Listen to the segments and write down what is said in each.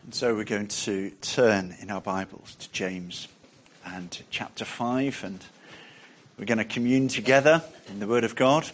And so we're going to turn in our Bibles to James and chapter 5, and we're going to commune together in the Word of God.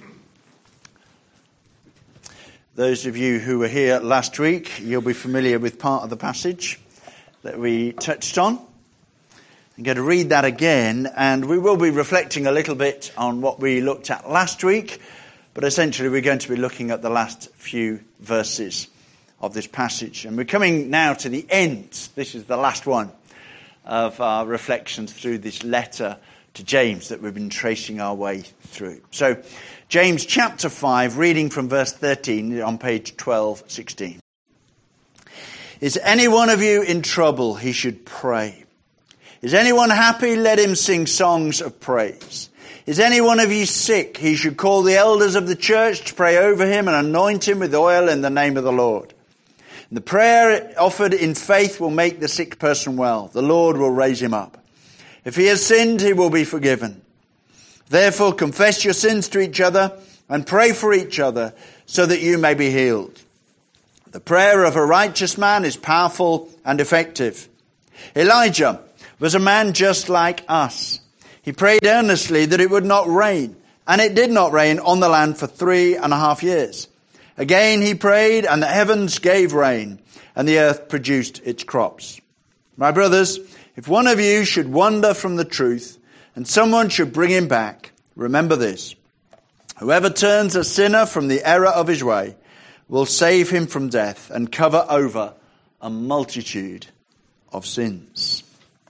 Those of you who were here last week, you'll be familiar with part of the passage that we touched on. I'm going to read that again, and we will be reflecting a little bit on what we looked at last week, but essentially we're going to be looking at the last few verses of this passage. And we're coming now to the end. This is the last one of our reflections through this letter to James that we've been tracing our way through. So, James chapter 5, reading from verse 13 on page 1216. Is any one of you in trouble? He should pray. Is anyone happy? Let him sing songs of praise. Is any one of you sick? He should call the elders of the church to pray over him and anoint him with oil in the name of the Lord. The prayer offered in faith will make the sick person well. The Lord will raise him up. If he has sinned, he will be forgiven. Therefore, confess your sins to each other and pray for each other so that you may be healed. The prayer of a righteous man is powerful and effective. Elijah was a man just like us. He prayed earnestly that it would not rain, and it did not rain on the land for 3.5 years. Again he prayed, and the heavens gave rain, and the earth produced its crops. My brothers, if one of you should wander from the truth, and someone should bring him back, remember this. Whoever turns a sinner from the error of his way will save him from death and cover over a multitude of sins.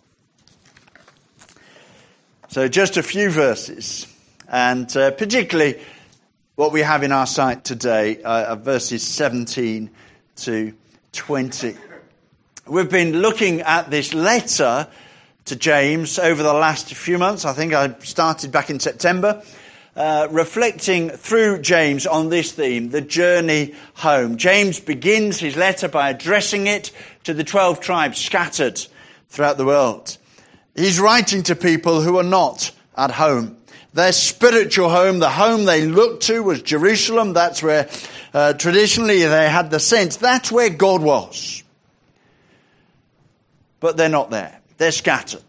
So just a few verses, and particularly what we have in our sight today are verses 17 to 20. We've been looking at this letter to James over the last few months. I think I started back in September, reflecting through James on this theme, the journey home. James begins his letter by addressing it to the 12 tribes scattered throughout the world. He's writing to people who are not at home. Their spiritual home, the home they looked to, was Jerusalem. That's where traditionally they had the sense that's where God was. But they're not there. They're scattered.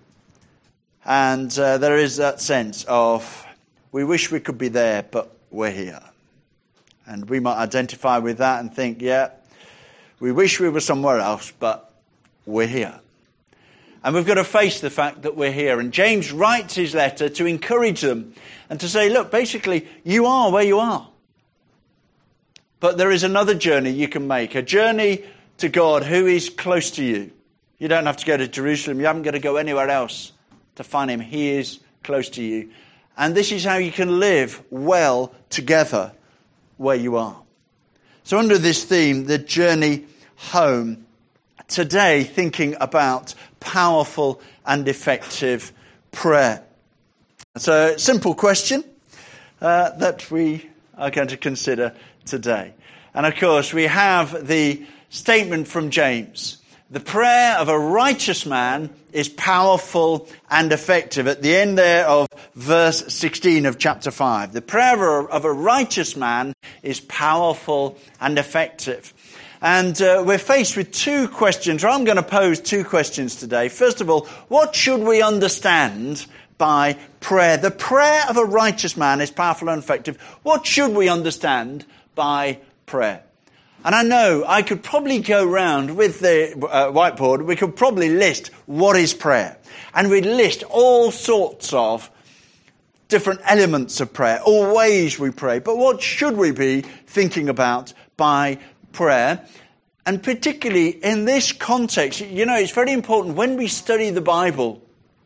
And there is that sense of, we wish we could be there, but we're here. And we might identify with that and think, yeah, we wish we were somewhere else, but we're here. And we've got to face the fact that we're here. And James writes his letter to encourage them and to say, look, basically, you are where you are. But there is another journey you can make, a journey to God who is close to you. You don't have to go to Jerusalem. You haven't got to go anywhere else to find him. He is close to you. And this is how you can live well together where you are. So under this theme, the journey home, today thinking about powerful and effective prayer. It's a simple question that we are going to consider today. And of course, we have the statement from James. The prayer of a righteous man is powerful and effective. At the end there of verse 16 of chapter 5. The prayer of a righteous man is powerful and effective. And we're faced with two questions, or I'm going to pose two questions today. First of all, what should we understand by prayer? The prayer of a righteous man is powerful and effective. What should we understand by prayer? And I know I could probably go round with the whiteboard, we could probably list what is prayer. And we'd list all sorts of different elements of prayer, all ways we pray. But what should we be thinking about by prayer? And particularly in this context, you know, it's very important when we study the Bible.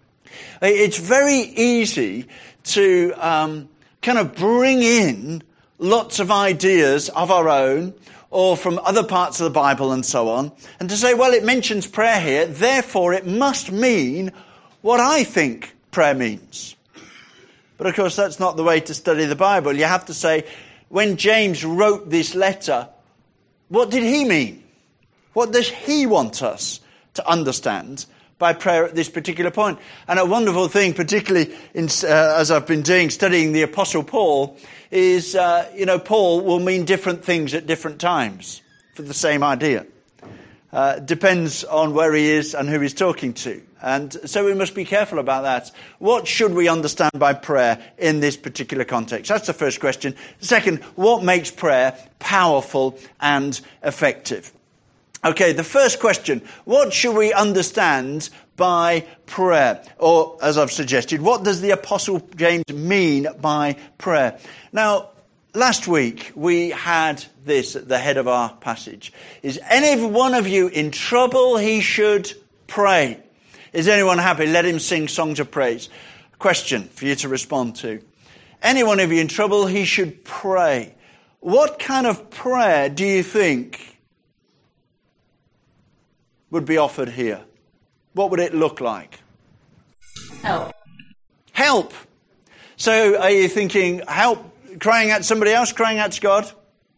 It's very easy to kind of bring in lots of ideas of our own or from other parts of the Bible and so on, and to say, well, it mentions prayer here, therefore it must mean what I think prayer means. But of course, that's not the way to study the Bible. You have to say, when James wrote this letter, what did he mean? What does he want us to understand by prayer at this particular point? And a wonderful thing, particularly as I've been studying the Apostle Paul, is, Paul will mean different things at different times for the same idea. Depends on where he is and who he's talking to. And so we must be careful about that. What should we understand by prayer in this particular context? That's the first question. Second, what makes prayer powerful and effective? Okay, the first question, what should we understand by prayer? Or, as I've suggested, what does the Apostle James mean by prayer? Now, last week we had this at the head of our passage. Is any one of you in trouble? He should pray. Is anyone happy? Let him sing songs of praise. Question for you to respond to. Any one of you in trouble? He should pray. What kind of prayer do you think would be offered here? What would it look like? Help. Help. So are you thinking help, crying out to somebody else, crying out to God?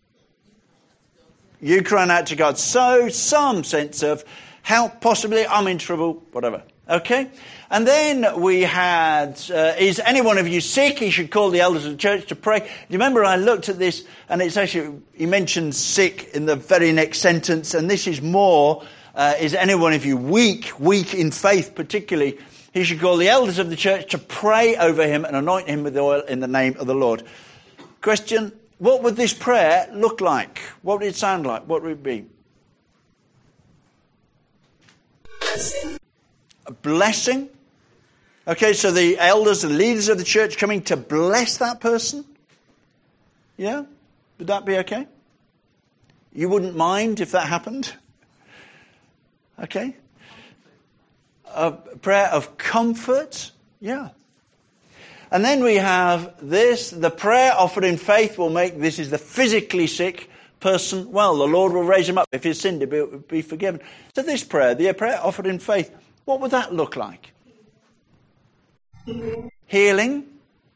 You crying out to God. So some sense of help, possibly, I'm in trouble, whatever. Okay? And then we had, is any one of you sick? He should call the elders of the church to pray. Do you remember I looked at this, and it's actually, he mentions sick in the very next sentence, and this is more, is any one of you weak in faith particularly? He should call the elders of the church to pray over him and anoint him with oil in the name of the Lord. Question, what would this prayer look like? What would it sound like? What would it be? A blessing? Okay, so the elders and leaders of the church coming to bless that person? Yeah? Would that be okay? You wouldn't mind if that happened? Okay. A prayer of comfort. Yeah. And then we have this. The prayer offered in faith will make, this is the physically sick person well. The Lord will raise him up. If he's sinned, he will be forgiven. So this prayer, the prayer offered in faith, what would that look like? Healing.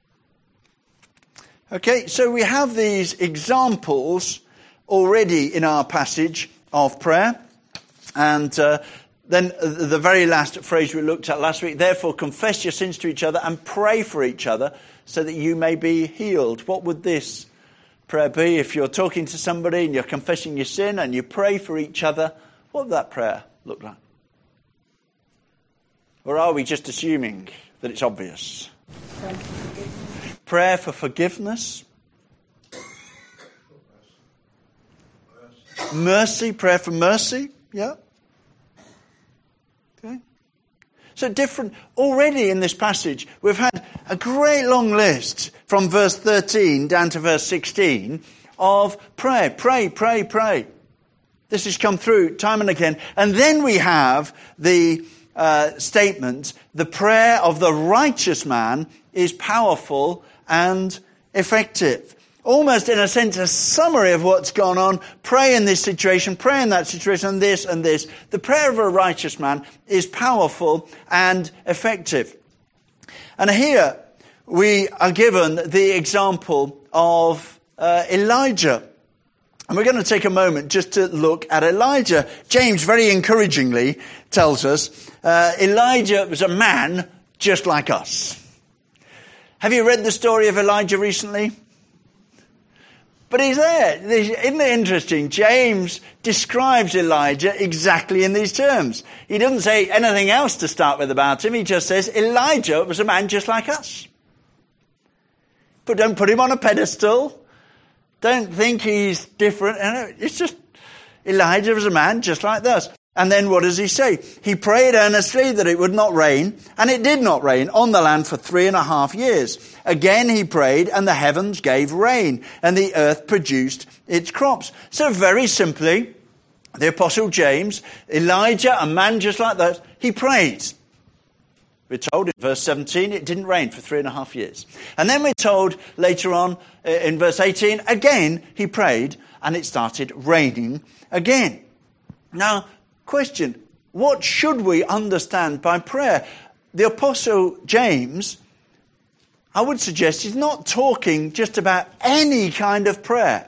Okay, so we have these examples already in our passage of prayer. And then the very last phrase we looked at last week, therefore confess your sins to each other and pray for each other so that you may be healed. What would this prayer be? If you're talking to somebody and you're confessing your sin and you pray for each other, what would that prayer look like? Or are we just assuming that it's obvious? Prayer for forgiveness. Mercy, prayer for mercy. Yeah. Okay. So different, already in this passage, we've had a great long list from verse 13 down to verse 16 of prayer. Pray, pray, pray. This has come through time and again. And then we have the statement, the prayer of the righteous man is powerful and effective. Almost in a sense a summary of what's gone on. Pray in this situation, pray in that situation, this and this. The prayer of a righteous man is powerful and effective. And here we are given the example of Elijah. And we're going to take a moment just to look at Elijah. James very encouragingly tells us Elijah was a man just like us. Have you read the story of Elijah recently? But he's there. Isn't it interesting? James describes Elijah exactly in these terms. He doesn't say anything else to start with about him. He just says Elijah was a man just like us. But don't put him on a pedestal. Don't think he's different. It's just Elijah was a man just like us. And then what does he say? He prayed earnestly that it would not rain, and it did not rain on the land for 3.5 years. Again he prayed, and the heavens gave rain, and the earth produced its crops. So very simply, the Apostle James, Elijah, a man just like that, he prayed. We're told in verse 17 it didn't rain for 3.5 years. And then we're told later on in verse 18, again he prayed, and it started raining again. Now, question, what should we understand by prayer? The Apostle James, I would suggest, is not talking just about any kind of prayer.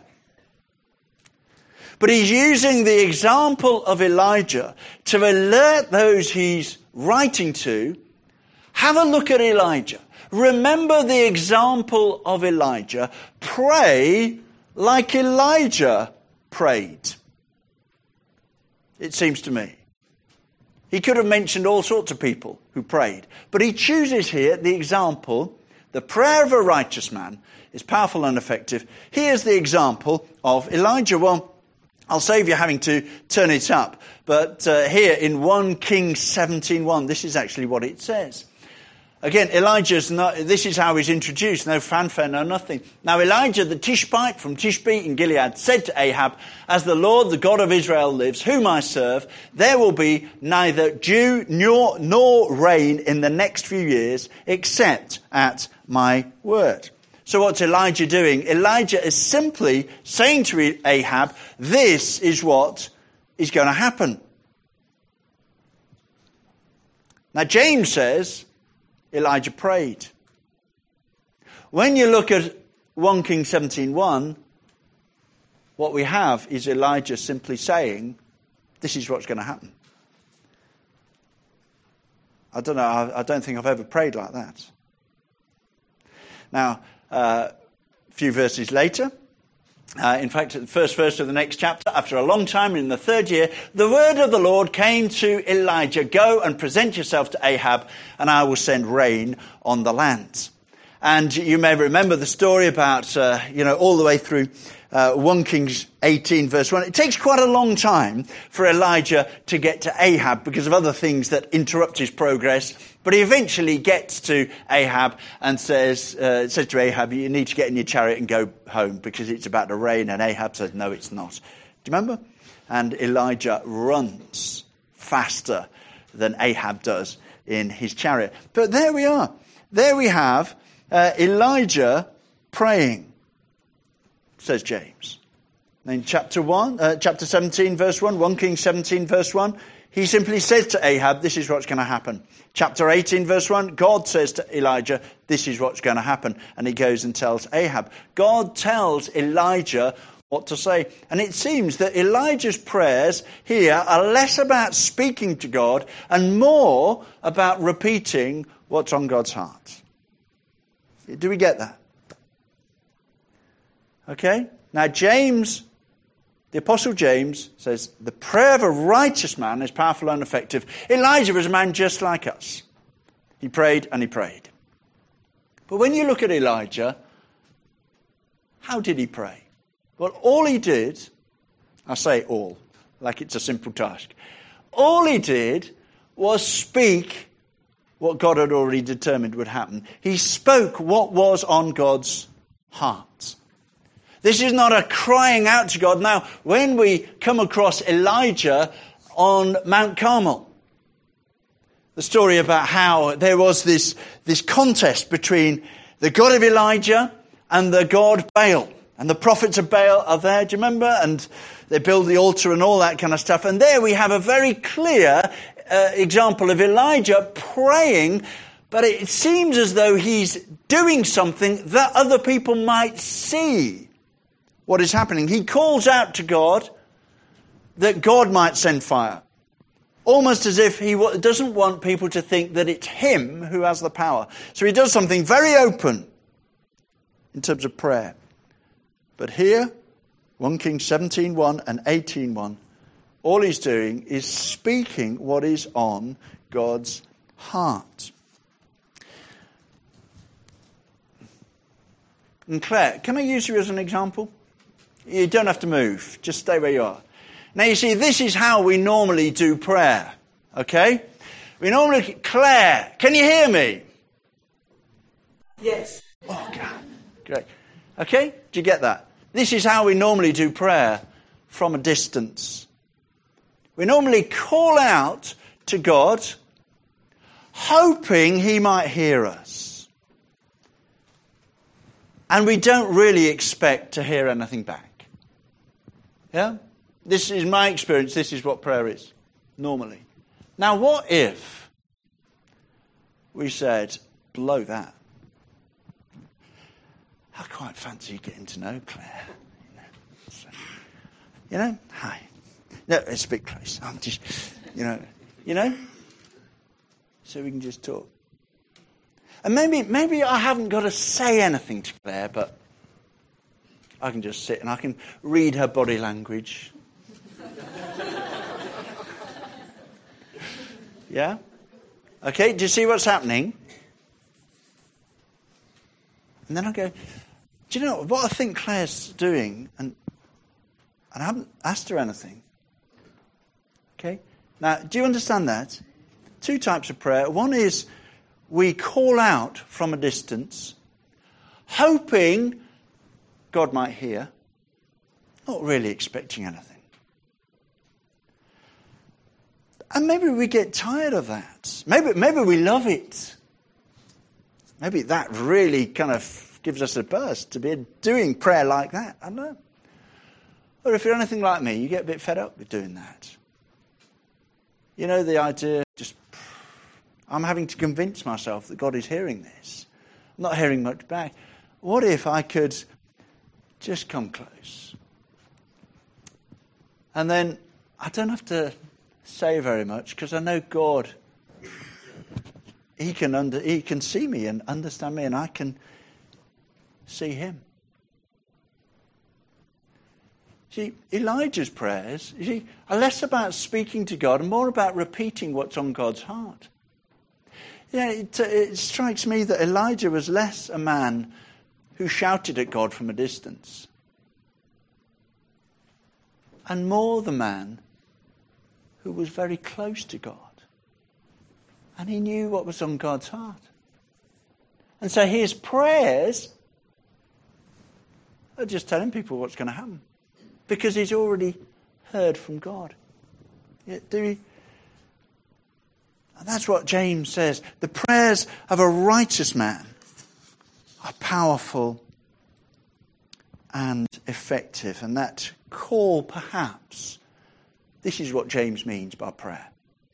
But he's using the example of Elijah to alert those he's writing to. Have a look at Elijah. Remember the example of Elijah. Pray like Elijah prayed. it seems to me. He could have mentioned all sorts of people who prayed, but he chooses here the example, the prayer of a righteous man is powerful and effective. Here's the example of Elijah. Well, I'll save you having to turn it up, but here in 1 Kings 17:1, this is actually what it says. Again, this is how he's introduced. No fanfare, no nothing. Now Elijah the Tishbite from Tishbe in Gilead said to Ahab, "As the Lord, the God of Israel lives, whom I serve, there will be neither dew nor rain in the next few years, except at my word." So what's Elijah doing? Elijah is simply saying to Ahab, this is what is going to happen. Now James says, Elijah prayed. When you look at 1 Kings 17:1, what we have is Elijah simply saying, this is what's going to happen. I don't know, I don't think I've ever prayed like that. Now, a few verses later, in fact, the first verse of the next chapter, after a long time, in the 3rd year, the word of the Lord came to Elijah, "Go and present yourself to Ahab, and I will send rain on the land." And you may remember the story about, all the way through 1 Kings 18, verse 1. It takes quite a long time for Elijah to get to Ahab because of other things that interrupt his progress. But he eventually gets to Ahab and says to Ahab, "You need to get in your chariot and go home because it's about to rain." And Ahab says, "No, it's not." Do you remember? And Elijah runs faster than Ahab does in his chariot. But there we are. There we have Elijah praying, says James. In chapter 17, verse 1, 1 Kings 17, verse 1, he simply says to Ahab, this is what's going to happen. Chapter 18, verse 1, God says to Elijah, this is what's going to happen. And he goes and tells Ahab. God tells Elijah what to say. And it seems that Elijah's prayers here are less about speaking to God and more about repeating what's on God's heart. Do we get that? Okay? Now James, the Apostle James, says the prayer of a righteous man is powerful and effective. Elijah was a man just like us. He prayed and he prayed. But when you look at Elijah, how did he pray? Well, all he did, I say all, like it's a simple task. All he did was speak what God had already determined would happen. He spoke what was on God's heart. This is not a crying out to God. Now, when we come across Elijah on Mount Carmel, the story about how there was this contest between the God of Elijah and the god Baal. And the prophets of Baal are there, do you remember? And they build the altar and all that kind of stuff. And there we have a very clear example of Elijah praying, but it seems as though he's doing something that other people might see what is happening. He calls out to God that God might send fire, almost as if he doesn't want people to think that it's him who has the power. So he does something very open in terms of prayer. But here, 1 Kings 17:1 and 18:1, all he's doing is speaking what is on God's heart. And Claire, can I use you as an example? You don't have to move. Just stay where you are. Now you see, this is how we normally do prayer. Okay? Claire, can you hear me? Yes. Oh, God. Great. Okay? Do you get that? This is how we normally do prayer from a distance. We normally call out to God, hoping he might hear us. And we don't really expect to hear anything back. Yeah? This is my experience. This is what prayer is, normally. Now, what if we said, blow that? I quite fancy getting to know Claire. Hi. No, it's a bit close. I'm just, so we can just talk. And maybe I haven't got to say anything to Claire, but I can just sit and I can read her body language. Yeah? Okay, do you see what's happening? And then I go, do you know what I think Claire's doing? And I haven't asked her anything. Okay? Now, do you understand that? Two types of prayer. One is we call out from a distance, hoping God might hear, not really expecting anything. And maybe we get tired of that. Maybe we love it. Maybe that really kind of gives us a burst to be doing prayer like that. I don't know. Or if you're anything like me, you get a bit fed up with doing that. You know, the idea, I'm having to convince myself that God is hearing this. I'm not hearing much back. What if I could just come close? And then I don't have to say very much because I know God, He can see me and understand me, and I can see Him. See, Elijah's prayers are less about speaking to God and more about repeating what's on God's heart. Yeah, it strikes me that Elijah was less a man who shouted at God from a distance, and more the man who was very close to God. And he knew what was on God's heart. And so his prayers are just telling people what's going to happen, because he's already heard from God. Yeah, and that's what James says. The prayers of a righteous man are powerful and effective. And that call, perhaps, this is what James means by prayer.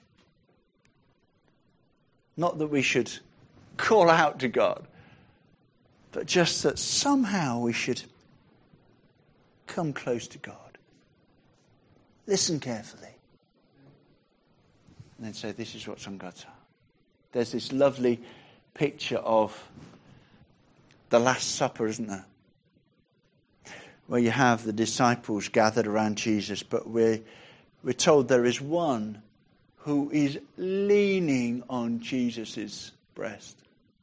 Not that we should call out to God, but just that somehow we should come close to God. Listen carefully. And then say, this is what's on God's heart. There's this lovely picture of the Last Supper, isn't there? Where you have the disciples gathered around Jesus, but we're told there is one who is leaning on Jesus' breast.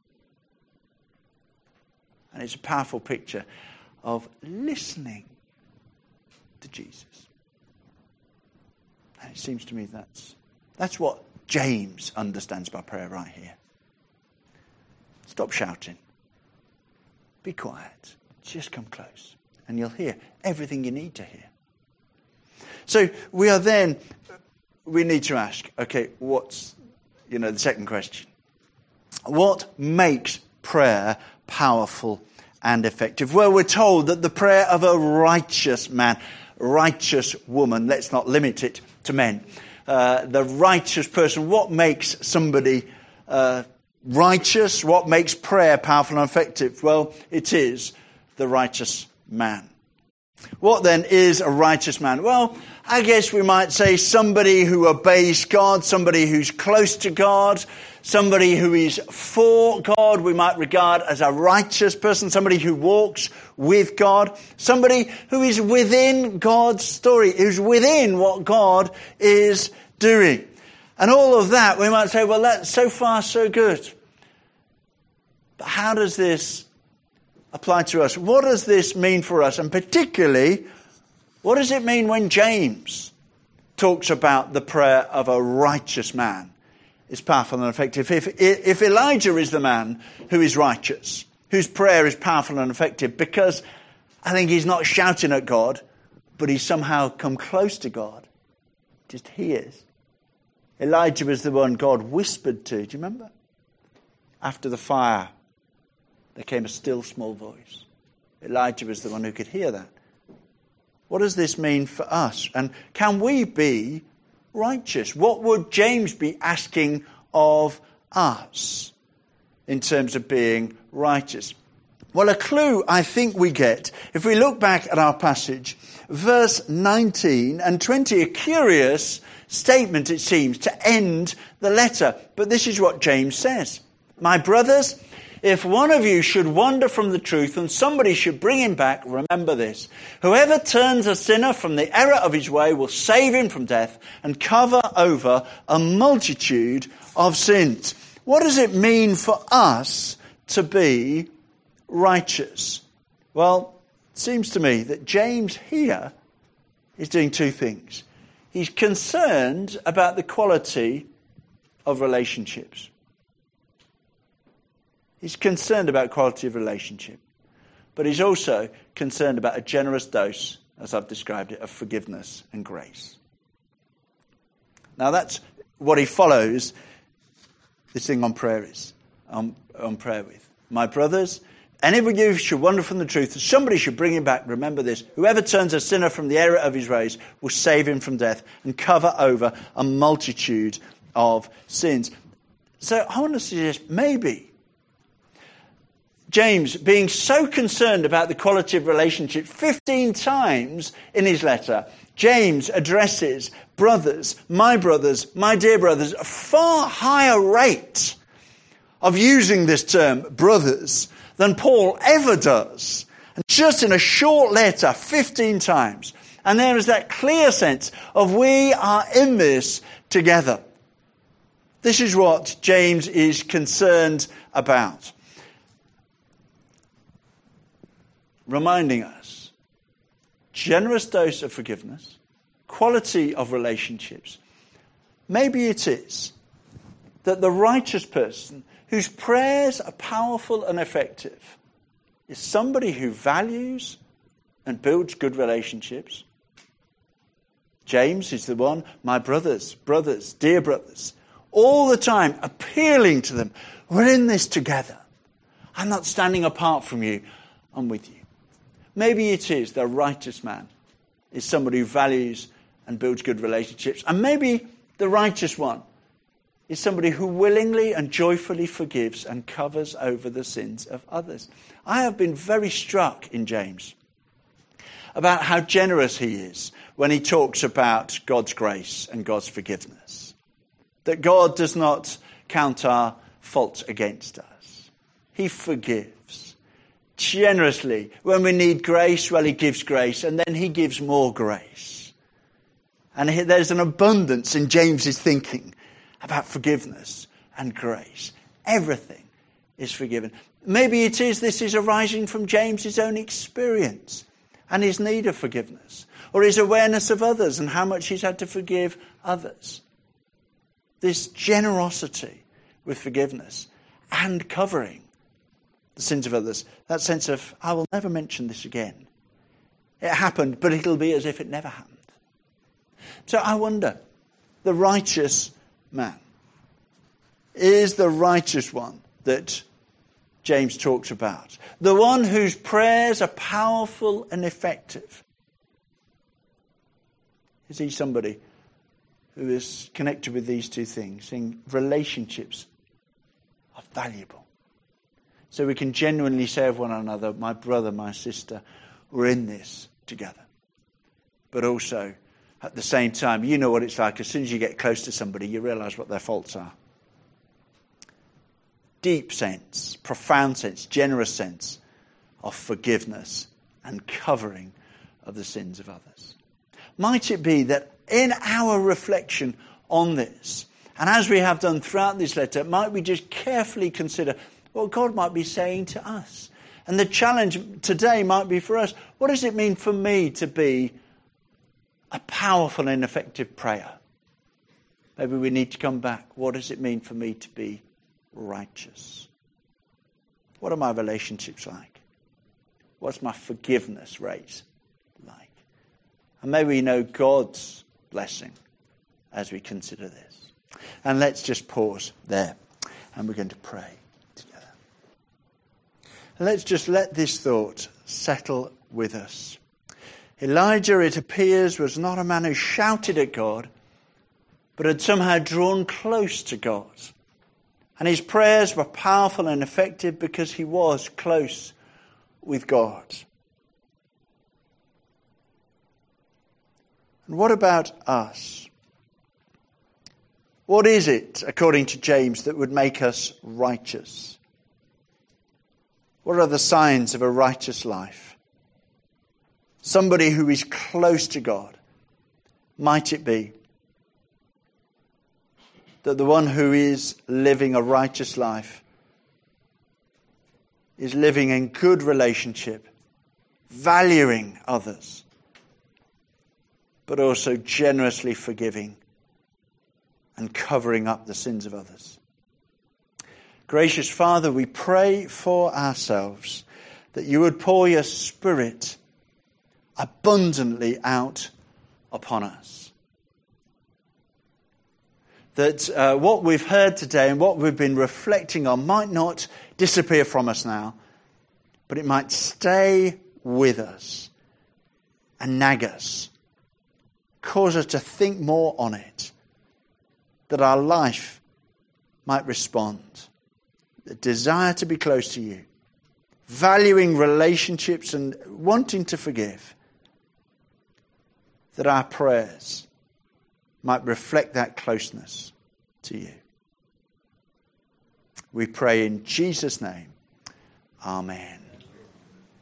And it's a powerful picture of listening to Jesus. And it seems to me that's what James understands by prayer right here. Stop shouting. Be quiet. Just come close. And you'll hear everything you need to hear. So we need to ask, okay, what's, the second question. What makes prayer powerful and effective? Well, we're told that the prayer of a righteous man, righteous woman, let's not limit it to men. The righteous person, what makes somebody righteous? What makes prayer powerful and effective? Well, it is the righteous man. What then is a righteous man? Well, I guess we might say somebody who obeys God, somebody who's close to God, somebody who is for God, we might regard as a righteous person, somebody who walks with God, somebody who is within God's story, who's within what God is doing. And all of that, we might say, well, that's so far so good. But how does this apply to us? What does this mean for us? And particularly, what does it mean when James talks about the prayer of a righteous man is powerful and effective? If Elijah is the man who is righteous, whose prayer is powerful and effective, because I think he's not shouting at God, but he's somehow come close to God, just hears. Elijah was the one God whispered to. Do you remember? After the fire, there came a still small voice. Elijah was the one who could hear that. What does this mean for us? And can we be righteous? What would James be asking of us in terms of being righteous? Well, a clue I think we get, if we look back at our passage, verse 19 and 20, a curious statement, it seems, to end the letter. But this is what James says. My brothers, if one of you should wander from the truth and somebody should bring him back, remember this. Whoever turns a sinner from the error of his way will save him from death and cover over a multitude of sins. What does it mean for us to be righteous? Well, it seems to me that James here is doing two things. He's concerned about the quality of relationships. He's concerned about quality of relationship. But he's also concerned about a generous dose, as I've described it, of forgiveness and grace. Now that's what he follows this thing on prayer is, on prayer with. My brothers, any of you should wander from the truth, somebody should bring him back. Remember this, whoever turns a sinner from the error of his ways will save him from death and cover over a multitude of sins. So I want to suggest maybe James, being so concerned about the quality of relationship, 15 times in his letter, James addresses brothers, my dear brothers, a far higher rate of using this term, brothers, than Paul ever does. And just in a short letter, 15 times. And there is that clear sense of we are in this together. This is what James is concerned about. Reminding us, generous dose of forgiveness, quality of relationships. Maybe it is that the righteous person whose prayers are powerful and effective is somebody who values and builds good relationships. James is the one, my brothers, dear brothers, all the time appealing to them. We're in this together. I'm not standing apart from you. I'm with you. Maybe it is the righteous man is somebody who values and builds good relationships. And maybe the righteous one is somebody who willingly and joyfully forgives and covers over the sins of others. I have been very struck in James about how generous he is when he talks about God's grace and God's forgiveness. That God does not count our faults against us. He forgives generously. When we need grace, well, he gives grace, and then he gives more grace. And there's an abundance in James's thinking about forgiveness and grace. Everything is forgiven. Maybe this is arising from James's own experience and his need of forgiveness, or his awareness of others and how much he's had to forgive others. This generosity with forgiveness and covering the sins of others. That sense of, I will never mention this again. It happened, but it'll be as if it never happened. So I wonder, the righteous man is the righteous one that James talks about. The one whose prayers are powerful and effective. Is he somebody who is connected with these two things, saying relationships are valuable? So we can genuinely say of one another, my brother, my sister, we're in this together. But also, at the same time, you know what it's like. As soon as you get close to somebody, you realise what their faults are. Deep sense, profound sense, generous sense of forgiveness and covering of the sins of others. Might it be that in our reflection on this, and as we have done throughout this letter, might we just carefully consider what God might be saying to us. And the challenge today might be for us, what does it mean for me to be a powerful and effective prayer? Maybe we need to come back. What does it mean for me to be righteous? What are my relationships like? What's my forgiveness rate like? And may we know God's blessing as we consider this. And let's just pause there. And we're going to pray. Let's just let this thought settle with us. Elijah, it appears, was not a man who shouted at God, but had somehow drawn close to God. And his prayers were powerful and effective because he was close with God. And what about us? What is it, according to James, that would make us righteous? What are the signs of a righteous life? Somebody who is close to God. Might it be that the one who is living a righteous life is living in good relationship, valuing others, but also generously forgiving and covering up the sins of others? Gracious Father, we pray for ourselves that you would pour your Spirit abundantly out upon us. That what we've heard today and what we've been reflecting on might not disappear from us now, but it might stay with us and nag us, cause us to think more on it, that our life might respond. The desire to be close to you, valuing relationships and wanting to forgive, that our prayers might reflect that closeness to you. We pray in Jesus' name. Amen.